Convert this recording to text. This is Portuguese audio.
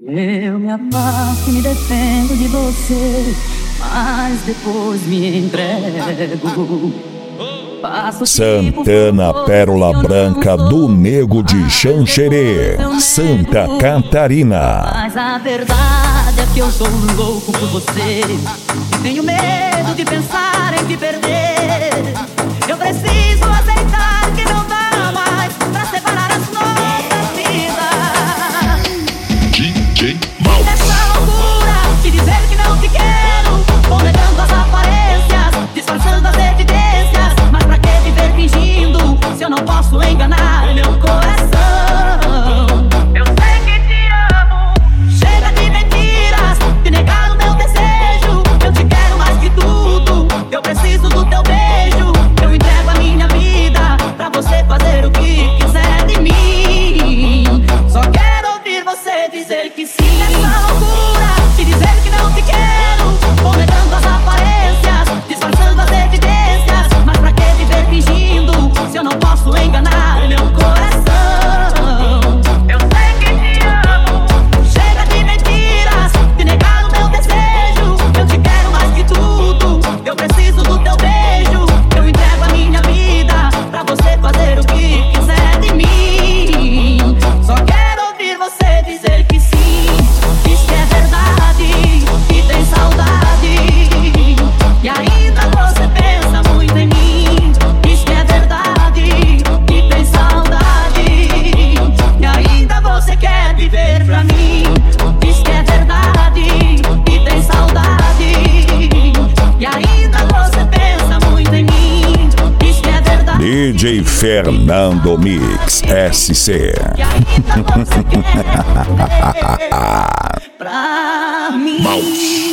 Eu me afasto e me defendo de você, mas depois me entrego. Santana, pérola branca do Nego de Xanxerê, Santa Catarina. Mas a verdade é que eu sou louco por você. Tenho medo de pensar em te perder. Eu preciso aceitar que não dá mais pra separar as nossas vidas. DJ Essa loucura de dizer que não te quero, vou negando as aparências, disfarçando as evidências. Mas pra que viver fingindo se eu não posso enganar meu coração? Eu sei que te amo. Chega de mentiras, de negar o meu desejo. Eu te quero mais que tudo, eu preciso do teu beijo. Eu entrego a minha vida pra você fazer o que quiser de mim. Só quero ouvir você dizer que sim. Essa loucura de dizer que não te quero, vou negando as aparências, disfarçando as evidências. Mas pra que viver fingindo se eu não posso enganar meu coração? Eu sei que te amo. Chega de mentiras, de negar o meu desejo. Eu te quero mais que tudo, eu preciso do teu beijo. Eu entrego a minha vida pra você fazer o que quiser de mim. Só quero ouvir você dizer que sim. Diz que é verdade, que tem saudade, e ainda você pensa muito em mim. Diz que é verdade, que tem saudade, e ainda você quer viver pra mim. Diz que é verdade, que tem saudade, e ainda você pensa muito em mim. Diz que é verdade. DJ Fernando Mix SC. E ainda você quer viver pra mim.